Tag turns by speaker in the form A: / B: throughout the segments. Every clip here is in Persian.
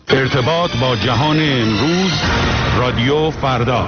A: ارتباط با جهان امروز، رادیو فردا.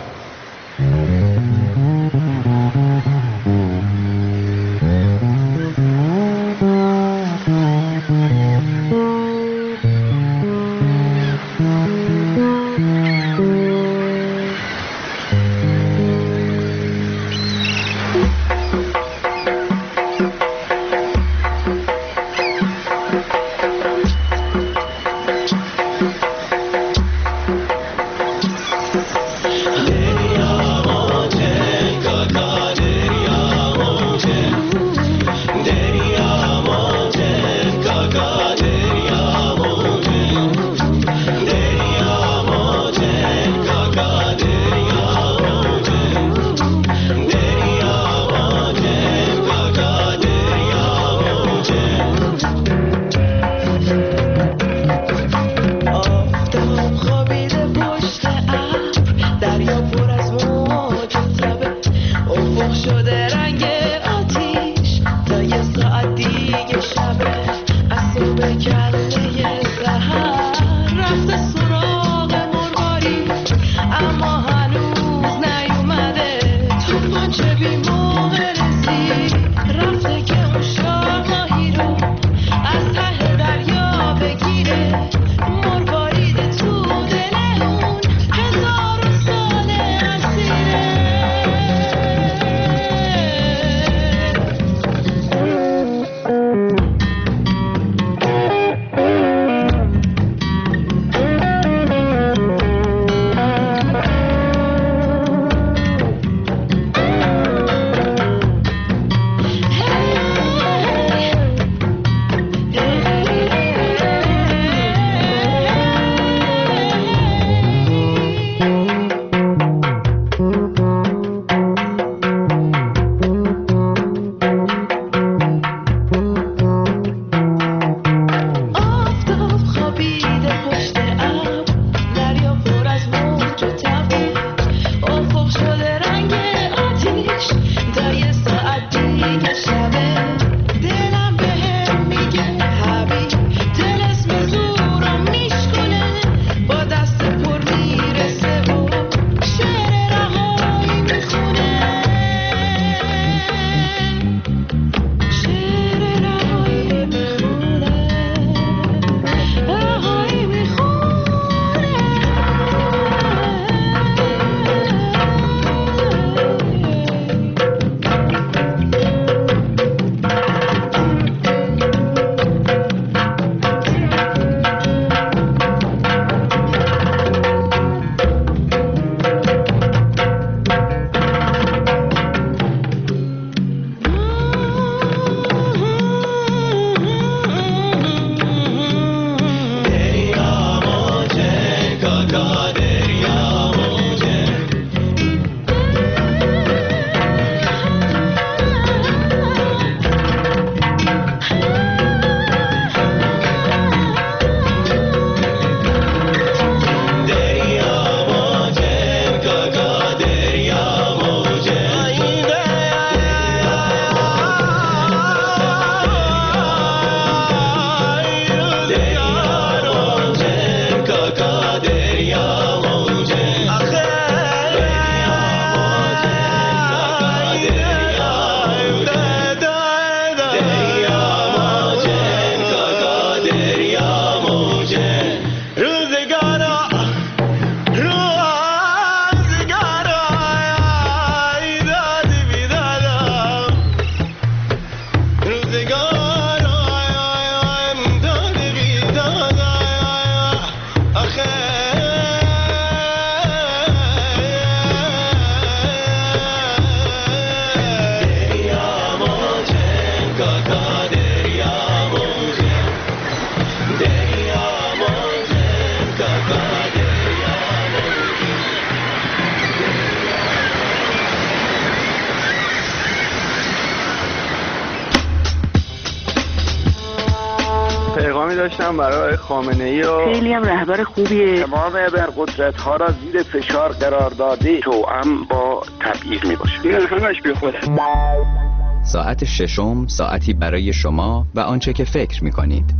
B: پیغامی داشتم برای خامنه‌ای و
C: خیلی هم رهبر خوبیه.
B: تمام ابرقدرت‌ها را زیر فشار قرار داده توأم با تبعیض میباشه. این همش بی خوده.
D: ساعت ششم، ساعتی برای شما و آنچه که فکر میکنید.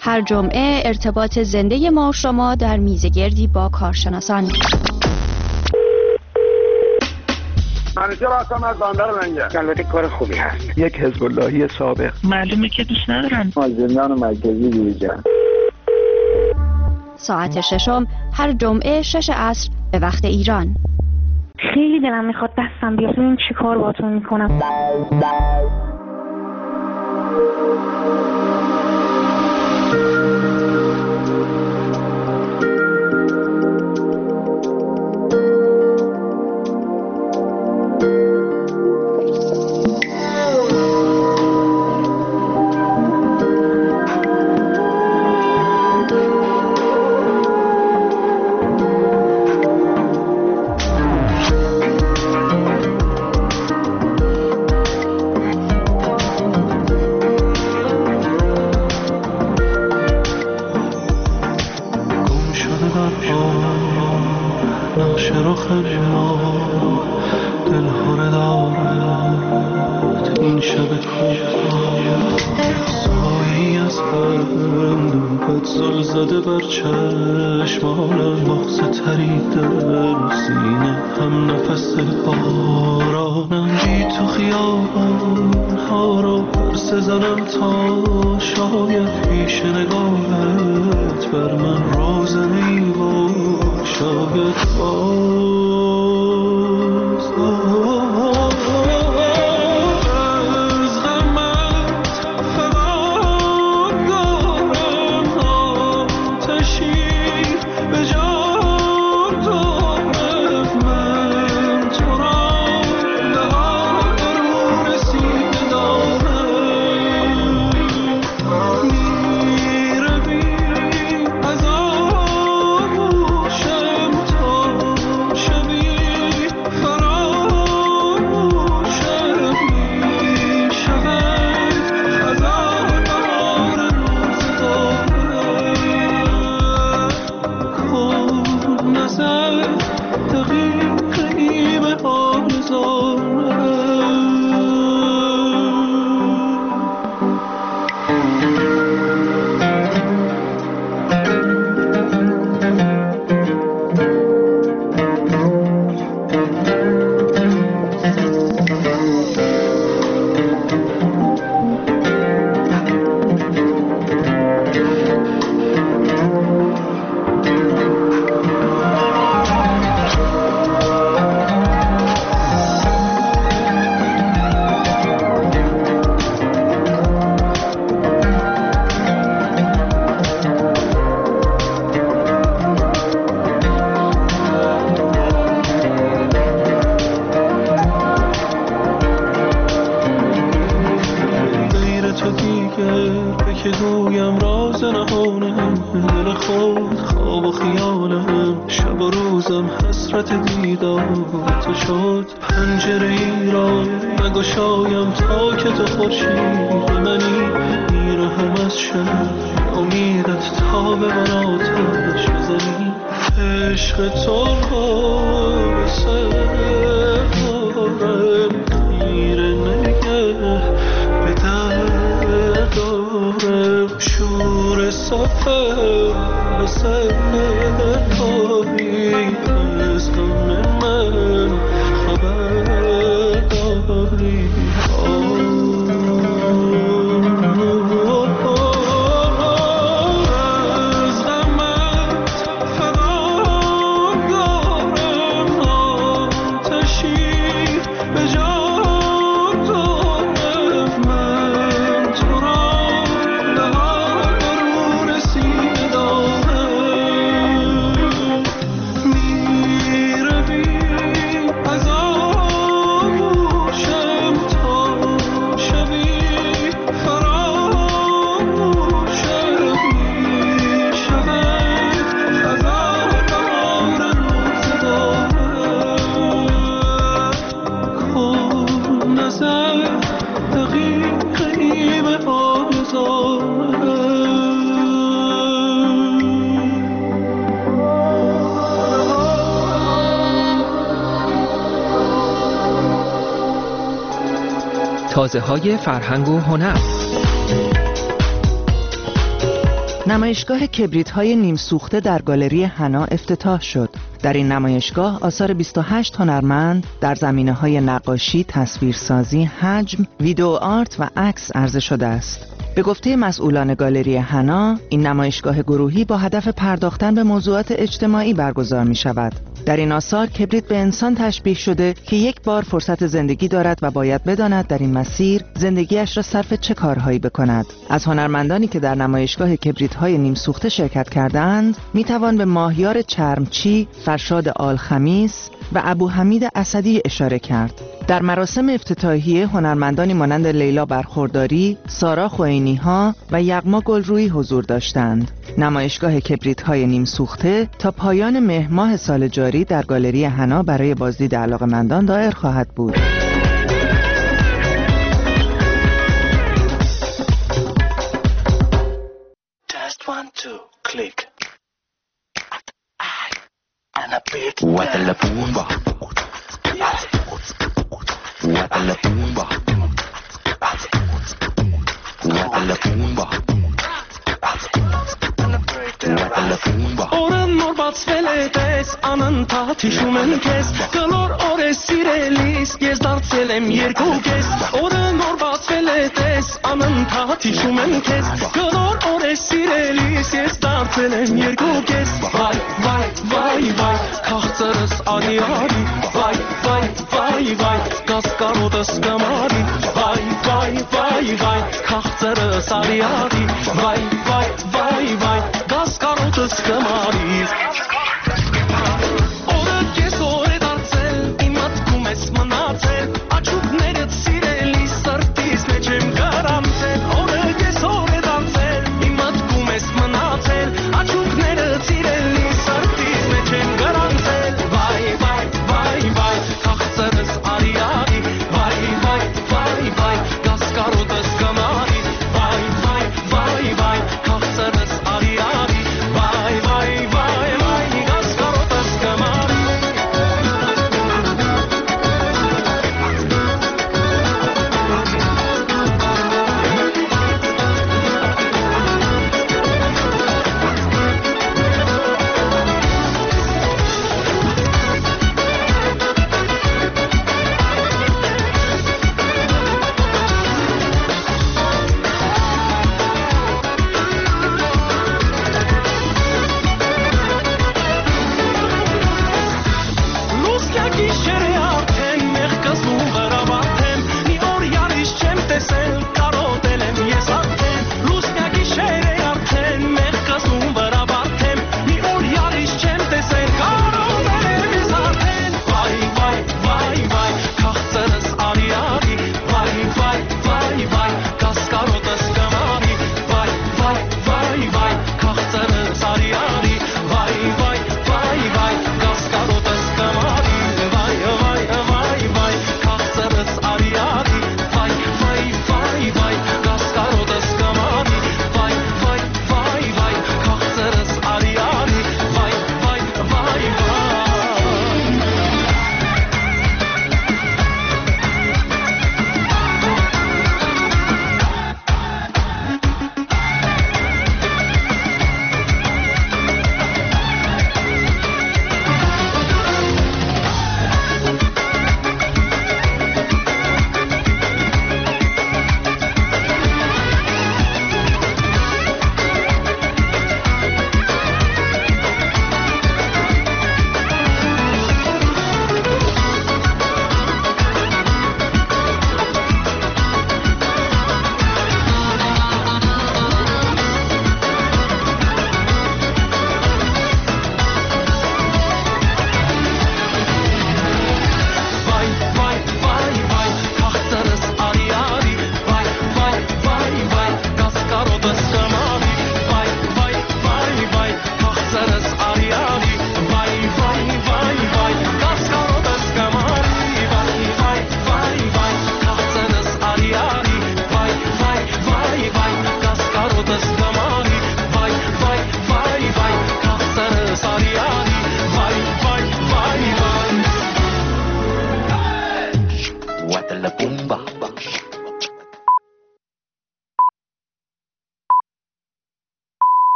C: هر جمعه ارتباط زنده ما و شما در میزگردی با کارشناسان.
B: منیجر هستم از بندر منگه. البته کار خوبی هست. یک حزب اللهی سابق.
D: معلومه که دوست ندارن.
B: زندان مرکزی بیرجان.
C: ساعت 6 هر جمعه 6 عصر به وقت ایران.
E: خیلی دلم میخواد دستم بیاد ببینم چی کار باهاتون میکنم.
F: تازه‌های فرهنگ و هنر.
D: نمایشگاه کبریت‌های نیم سوخته در گالری حنا افتتاح شد. در این نمایشگاه آثار 28 هنرمند در زمینه‌های نقاشی، تصویرسازی، حجم، ویدیو آرت و عکس عرضه شده است. به گفته مسئولان گالری حنا، این نمایشگاه گروهی با هدف پرداختن به موضوعات اجتماعی برگزار می شود. در این آثار کبریت به انسان تشبیه شده که یک بار فرصت زندگی دارد و باید بداند در این مسیر زندگیش را صرف چه کارهایی بکند. از هنرمندانی که در نمایشگاه کبریت‌های نیم سوخته شرکت کردند، می توان به ماهیار چرمچی، فرشاد آلخمیس و ابوحمید اسدی اشاره کرد. در مراسم افتتاحیه هنرمندانی مانند لیلا برخورداری، سارا خوئینی‌ها و یغما گلرویی حضور داشتند. نمایشگاه کبریت‌های نیم سوخته تا پایان مهر ماه سال جاری در گالری حنا برای بازدید علاقه‌مندان دایر خواهد بود.
F: Oran norbat sveletes anan tatishumen kes Galor ore sirelis gezdart selem yergoges Oran norbat sveletes anan tatishumen kes Galor ore sirelis gezdart selem yergoges Vay vay vay vay kahtaras aliyari Vay vay vay vay gaskarodas gamari Vay vay vay vay kahtaras aliyari Vay vay vay vay gaskarodas gamari